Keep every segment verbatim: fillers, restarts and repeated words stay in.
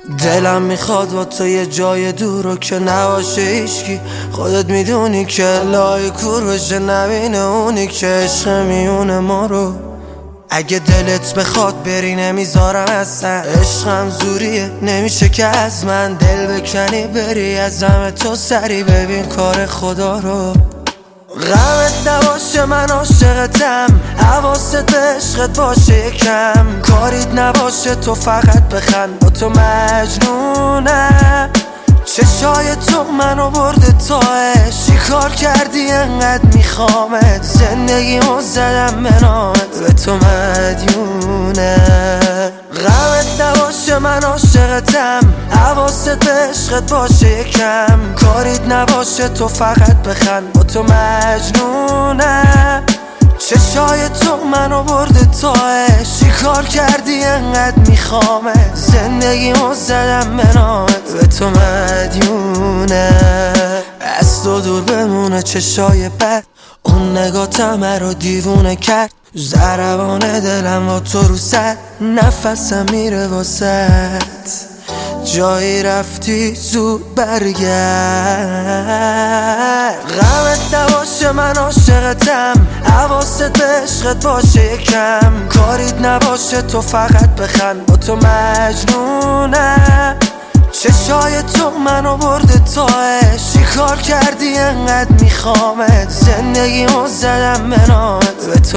دلم میخواد با تو یه جای دور رو که نباشه هیچکی. خودت میدونی که لای کور بشه نبینه اونی که عشق میونه ما رو. اگه دلت بخواد بری نمیذارم اصلا، عشقم زوریه نمیشه که از من دل بکنی بری از همه تو سری ببین کار خدا رو. غمت نباشه من عاشقتم، حواست به عشقت باشه یکم، کاریت نباشه تو فقط بخند با تو مجنونم. چشای تو منو برده تاش، چی کار کردی انقدر میخوامت، زندگیمو زدم به نامت به تو مدیونم. غمت نباشه من عاشقتم، حواست به عشقت باشه یکم، کاریت نباشه تو فقط بخند با تو مجنونم. چشای تو منو برده تاش، چی کار کردی انقدر میخوامت، زندگیمو زدم به نامت به تو مدیونم. از تو دور بمونه چشای بد، اون نگاتم رو دیوونه کرد، ضربان دلم با تو رو سر، نفسم میره واسد، جایی رفتی زود برگرد. غمت نباشه من عاشقتم، حواست به عشقت باشه یکم، کاریت نباشه تو فقط بخند با تو مجنونم. چشای تو منو برده تاش، چی کار کردی انقدر میخوامت، زندگیمو زدم به نامت به تو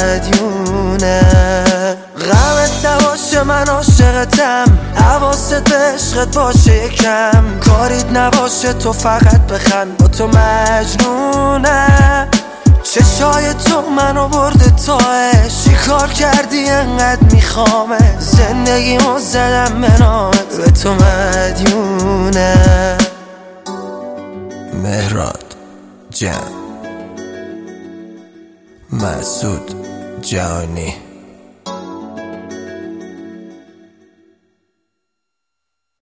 مدیونم. غمت نباشه من عاشقتم، حواست به عشقت باشه یکم، کاریت نباشه تو فقط بخند با تو مجنونم. چشای تو منو برده تاش، چی کار کردی انقدر میخوامت، زندگیمو زدم به نامت به تو مدیونم. مهراد جان، مسعود جانی.